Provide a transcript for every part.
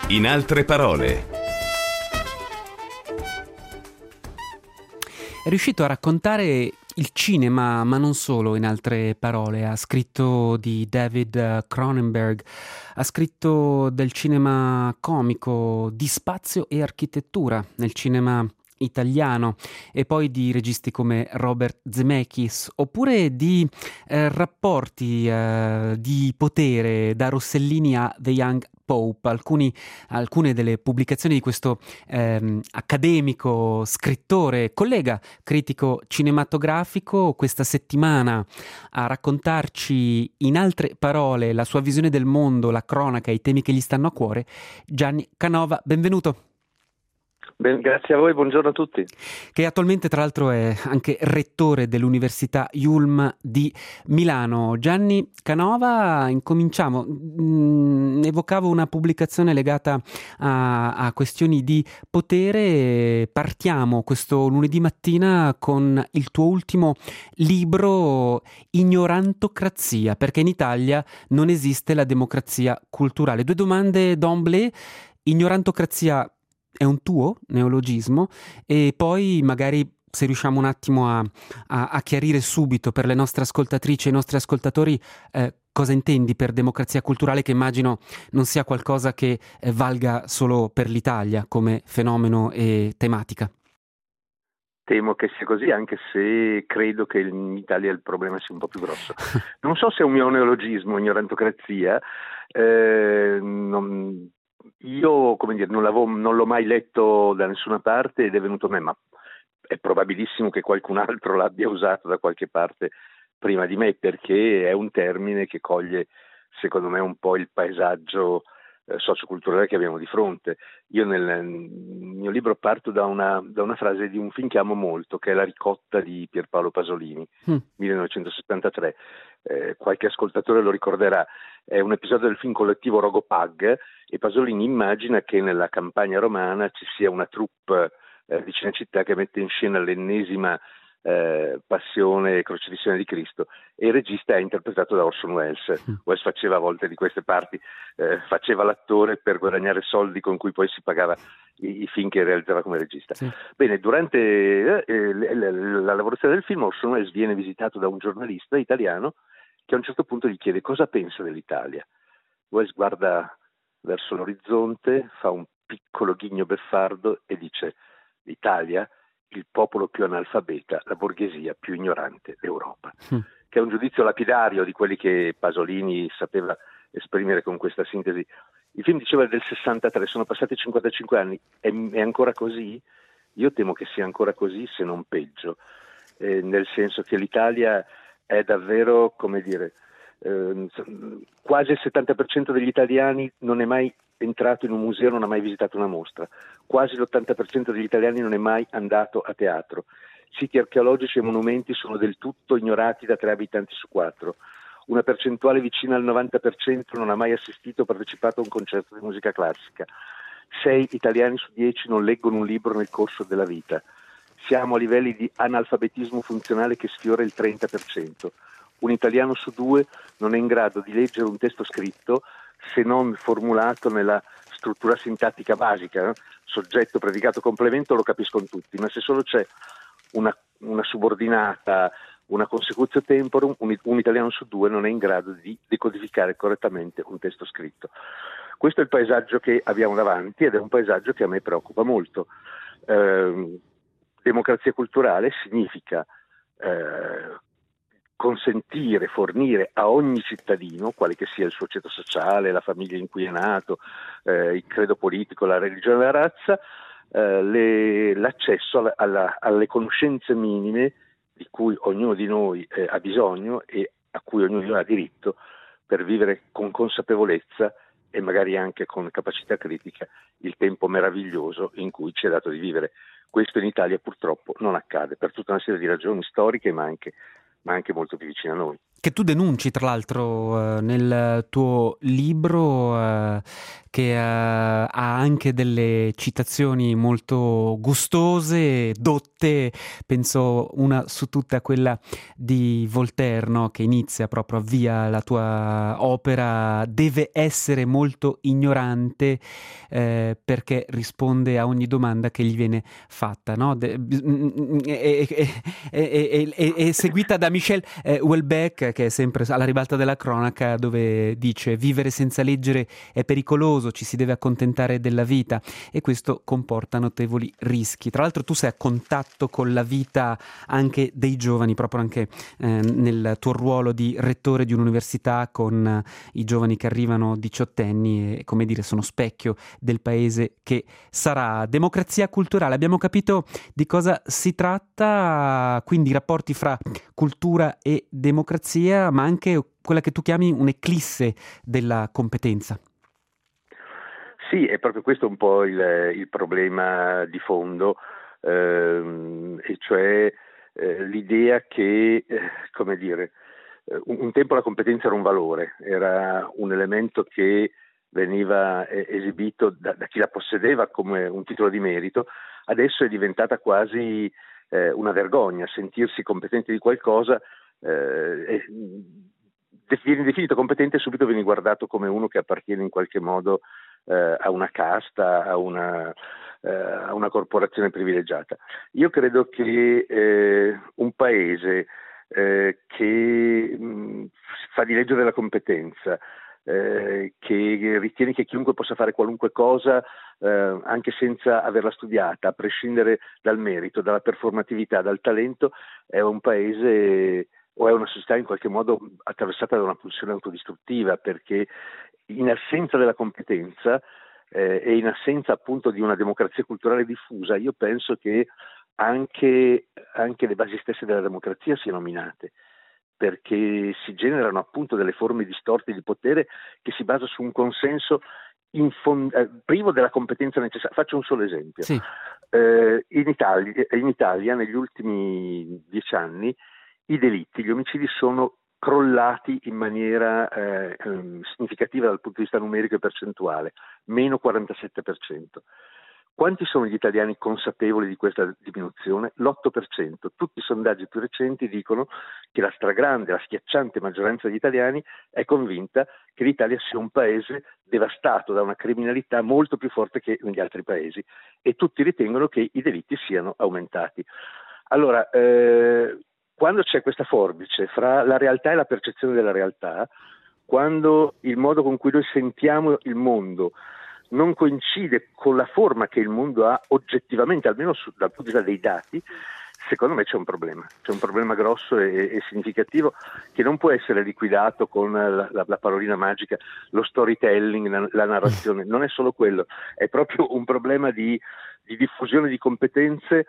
In altre parole. È riuscito a raccontare il cinema, ma non solo, in altre parole. Ha scritto di David Cronenberg, ha scritto del cinema comico, di spazio e architettura nel cinema italiano, e poi di registi come Robert Zemeckis, oppure di rapporti di potere, da Rossellini a The Young Pope. Alcune delle pubblicazioni di questo accademico, scrittore, collega, critico cinematografico, questa settimana a raccontarci in altre parole la sua visione del mondo, la cronaca, i temi che gli stanno a cuore. Gianni Canova, benvenuto. Grazie a voi, buongiorno a tutti. Che attualmente tra l'altro è anche rettore dell'Università Yulm di Milano. Gianni Canova, incominciamo. Evocavo una pubblicazione legata a questioni di potere. Partiamo questo lunedì mattina con il tuo ultimo libro, Ignorantocrazia, perché in Italia non esiste la democrazia culturale. Due domande d'emblée. Ignorantocrazia è un tuo neologismo, e poi magari se riusciamo un attimo a chiarire subito per le nostre ascoltatrici e i nostri ascoltatori cosa intendi per democrazia culturale, che immagino non sia qualcosa che valga solo per l'Italia come fenomeno e tematica. Temo che sia così, anche se credo che in Italia il problema sia un po' più grosso. Non so se è un mio neologismo, ignorantocrazia. Io, come dire, non l'ho mai letto da nessuna parte ed è venuto a me, ma è probabilissimo che qualcun altro l'abbia usato da qualche parte prima di me, perché è un termine che coglie, secondo me, un po' il paesaggio socioculturale che abbiamo di fronte. Io nel mio libro parto da una frase di un film che amo molto, che è La ricotta di Pierpaolo Pasolini, 1973. Qualche ascoltatore lo ricorderà. È un episodio del film collettivo Rogopag, e Pasolini immagina che nella campagna romana ci sia una troupe di Cinecittà che mette in scena l'ennesima passione e crocifissione di Cristo, e il regista è interpretato da Orson Welles. Welles faceva a volte di queste parti, faceva l'attore per guadagnare soldi con cui poi si pagava i film che realizzava come regista. Sì. Bene, durante la lavorazione del film Orson Welles viene visitato da un giornalista italiano che a un certo punto gli chiede cosa pensa dell'Italia. Welles guarda verso l'orizzonte, fa un piccolo ghigno beffardo e dice: l'Italia, il popolo più analfabeta, la borghesia più ignorante d'Europa. Che è un giudizio lapidario di quelli che Pasolini sapeva esprimere con questa sintesi. Il film diceva del 63, sono passati 55 anni, è ancora così? Io temo che sia ancora così, se non peggio, nel senso che l'Italia è davvero, come dire, quasi il 70% degli italiani non è mai entrato in un museo, non ha mai visitato una mostra, quasi l'80% degli italiani non è mai andato a teatro, siti archeologici e monumenti sono del tutto ignorati da 3 abitanti su 4, una percentuale vicina al 90% non ha mai assistito o partecipato a un concerto di musica classica, 6 italiani su 10 non leggono un libro nel corso della vita, siamo a livelli di analfabetismo funzionale che sfiora il 30%. Un italiano su 2 non è in grado di leggere un testo scritto se non formulato nella struttura sintattica basica, soggetto, predicato, complemento, lo capiscono tutti, ma se solo c'è una subordinata, una consecutio temporum, un italiano su 2 non è in grado di decodificare correttamente un testo scritto. Questo è il paesaggio che abbiamo davanti ed è un paesaggio che a me preoccupa molto. Democrazia culturale significa consentire, fornire a ogni cittadino, quale che sia il suo ceto sociale, la famiglia in cui è nato, il credo politico, la religione, la razza, l'accesso alle conoscenze minime di cui ognuno di noi ha bisogno e a cui ognuno di noi ha diritto per vivere con consapevolezza e magari anche con capacità critica il tempo meraviglioso in cui ci è dato di vivere. Questo in Italia purtroppo non accade per tutta una serie di ragioni storiche, ma anche molto più vicine a noi. che tu denunci tra l'altro nel tuo libro, che ha anche delle citazioni molto gustose, dotte, penso una su tutte a quella di Voltaire, no? Che inizia proprio, avvia la tua opera: deve essere molto ignorante perché risponde a ogni domanda che gli viene fatta, no? È seguita da Michel Houellebecq, che è sempre alla ribalta della cronaca, dove dice: vivere senza leggere è pericoloso, ci si deve accontentare della vita, e questo comporta notevoli rischi. Tra l'altro tu sei a contatto con la vita anche dei giovani, proprio anche nel tuo ruolo di rettore di un'università, con i giovani che arrivano diciottenni e, come dire, sono specchio del paese che sarà. Democrazia culturale, abbiamo capito di cosa si tratta, quindi rapporti fra cultura e democrazia, ma anche quella che tu chiami un'eclisse della competenza. Sì, è proprio questo un po' il problema di fondo, e cioè l'idea che, come dire, un tempo la competenza era un valore, era un elemento che veniva esibito da chi la possedeva come un titolo di merito. Adesso è diventata quasi una vergogna sentirsi competenti di qualcosa. Vieni definito competente e subito vieni guardato come uno che appartiene in qualche modo a una casta, a una corporazione privilegiata. Io credo che un paese che fa di legge della competenza, che ritiene che chiunque possa fare qualunque cosa anche senza averla studiata, a prescindere dal merito, dalla performatività, dal talento, è un paese o è una società in qualche modo attraversata da una pulsione autodistruttiva, perché in assenza della competenza e in assenza appunto di una democrazia culturale diffusa, io penso che anche le basi stesse della democrazia siano minate, perché si generano appunto delle forme distorte di potere che si basano su un consenso privo della competenza necessaria. Faccio un solo esempio. Sì. In Italia negli ultimi 10 anni i delitti, gli omicidi sono crollati in maniera significativa dal punto di vista numerico e percentuale, meno 47%. Quanti sono gli italiani consapevoli di questa diminuzione? L'8%. Tutti i sondaggi più recenti dicono che la stragrande, la schiacciante maggioranza degli italiani è convinta che l'Italia sia un paese devastato da una criminalità molto più forte che negli altri paesi, e tutti ritengono che i delitti siano aumentati. Allora, quando c'è questa forbice fra la realtà e la percezione della realtà, quando il modo con cui noi sentiamo il mondo non coincide con la forma che il mondo ha oggettivamente, almeno dal punto di vista dei dati, secondo me c'è un problema grosso e significativo, che non può essere liquidato con la parolina magica, lo storytelling, la narrazione. Non è solo quello, è proprio un problema di diffusione di competenze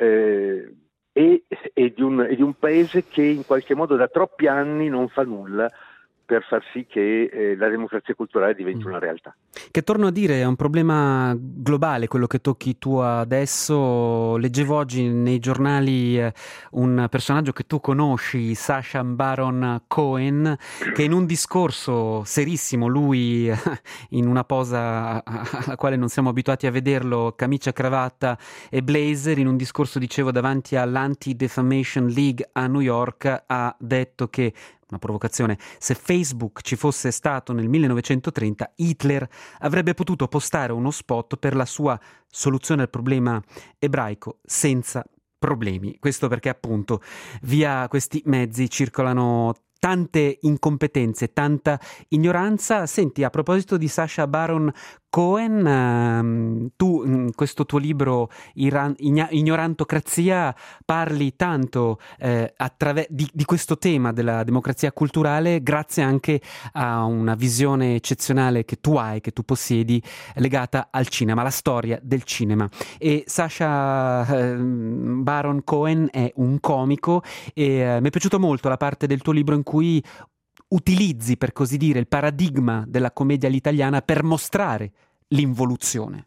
e di un paese che in qualche modo da troppi anni non fa nulla per far sì che la democrazia culturale diventi una realtà. Che, torno a dire, è un problema globale quello che tocchi tu adesso. Leggevo oggi nei giornali un personaggio che tu conosci, Sacha Baron Cohen, che in un discorso serissimo, lui in una posa alla quale non siamo abituati a vederlo, camicia, cravatta e blazer, in un discorso, dicevo, davanti all'Anti-Defamation League a New York, ha detto che, una provocazione, se Facebook ci fosse stato nel 1930, Hitler avrebbe potuto postare uno spot per la sua soluzione al problema ebraico senza problemi. Questo perché appunto via questi mezzi circolano tante incompetenze, tanta ignoranza. Senti, a proposito di Sacha Baron Cohen, tu in questo tuo libro Ignorantocrazia parli tanto di questo tema della democrazia culturale, grazie anche a una visione eccezionale che tu hai, che tu possiedi, legata al cinema, la storia del cinema. E Sacha Baron Cohen è un comico e mi è piaciuto molto la parte del tuo libro in cui utilizzi, per così dire, il paradigma della commedia all'italiana per mostrare l'involuzione.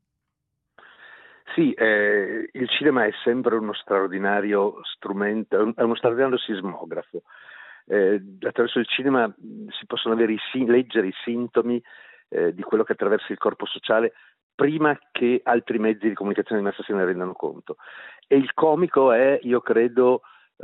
Sì, il cinema è sempre uno straordinario strumento, è uno straordinario sismografo. attraverso il cinema si possono leggere i sintomi di quello che attraversa il corpo sociale prima che altri mezzi di comunicazione di massa se ne rendano conto. E il comico è, io credo,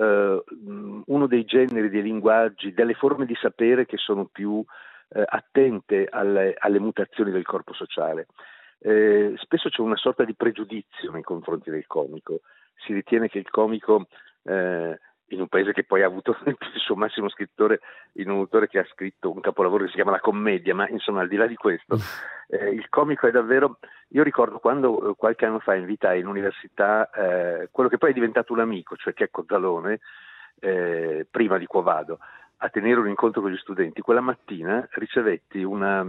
uno dei generi, dei linguaggi, delle forme di sapere che sono più attente alle mutazioni del corpo sociale. Spesso c'è una sorta di pregiudizio nei confronti del comico. Si ritiene che il comico, in un paese che poi ha avuto il suo massimo scrittore in un autore che ha scritto un capolavoro che si chiama La Commedia, ma insomma al di là di questo, il comico è davvero... Io ricordo quando qualche anno fa invitai in università quello che poi è diventato un amico, cioè Checco Zalone, prima di Quo Vado, a tenere un incontro con gli studenti. Quella mattina ricevetti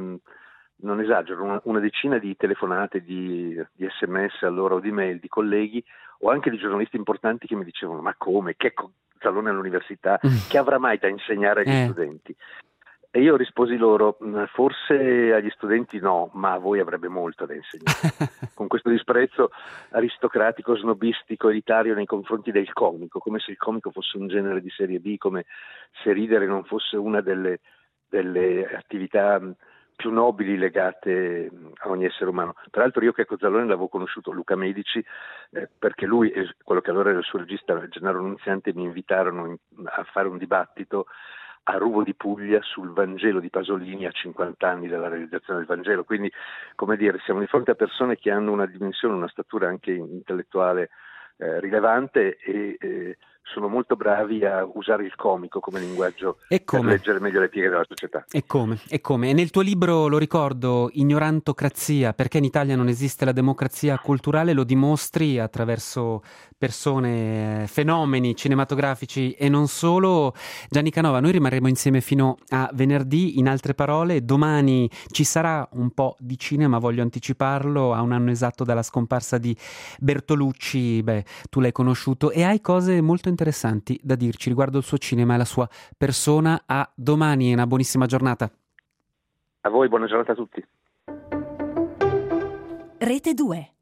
non esagero, una decina di telefonate, di SMS allora o di mail di colleghi o anche di giornalisti importanti che mi dicevano: ma come? Checco Zalone all'università? Che avrà mai da insegnare agli studenti? E io risposi loro: forse agli studenti no, ma a voi avrebbe molto da insegnare. Con questo disprezzo aristocratico, snobistico, elitario nei confronti del comico, come se il comico fosse un genere di serie B, come se ridere non fosse una delle attività più nobili legate a ogni essere umano. Peraltro io Checco Zalone l'avevo conosciuto, Luca Medici, perché lui e quello che allora era il suo regista Gennaro Nunziante mi invitarono a fare un dibattito a Ruvo di Puglia sul Vangelo di Pasolini a 50 anni dalla realizzazione del Vangelo. Quindi, come dire, siamo di fronte a persone che hanno una dimensione, una statura anche intellettuale rilevante e sono molto bravi a usare il comico come linguaggio per leggere meglio le pieghe della società. E come? E nel tuo libro, lo ricordo, Ignorantocrazia, perché in Italia non esiste la democrazia culturale, lo dimostri attraverso persone, fenomeni cinematografici e non solo. Gianni Canova, noi rimarremo insieme fino a venerdì, in altre parole, domani ci sarà un po' di cinema, voglio anticiparlo, a un anno esatto dalla scomparsa di Bertolucci. Beh, tu l'hai conosciuto e hai cose molto interessanti da dirci riguardo il suo cinema e la sua persona. A domani e una buonissima giornata. A voi, buona giornata a tutti. Rete 2.